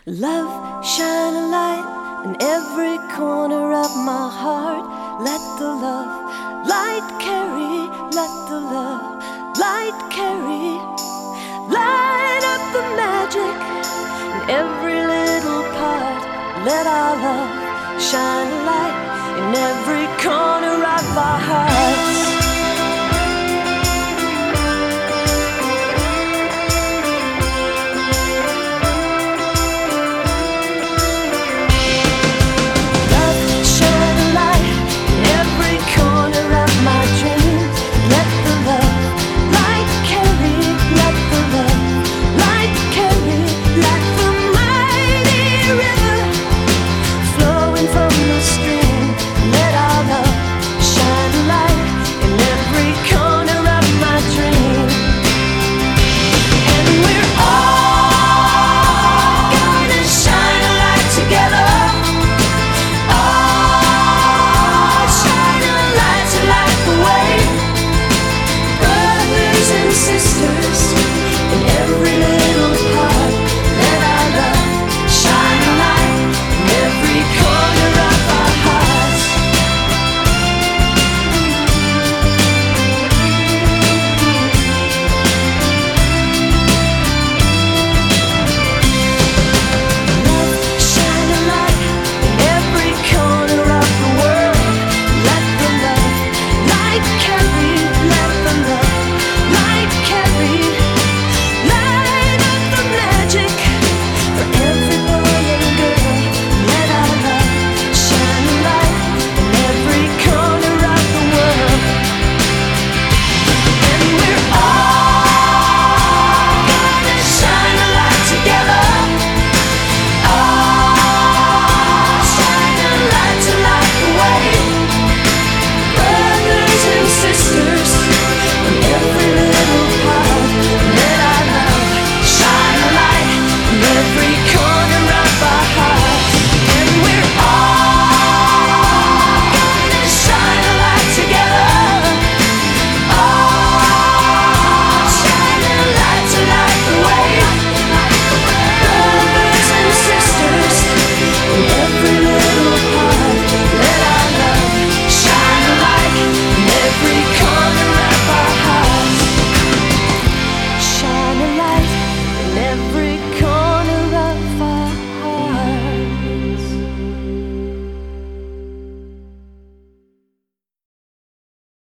Love, shine a light in every corner of my heart. Let the love light carry, let the love light carry. Light up the magic in every little part. Let our love shine a light in every corner of our hearts.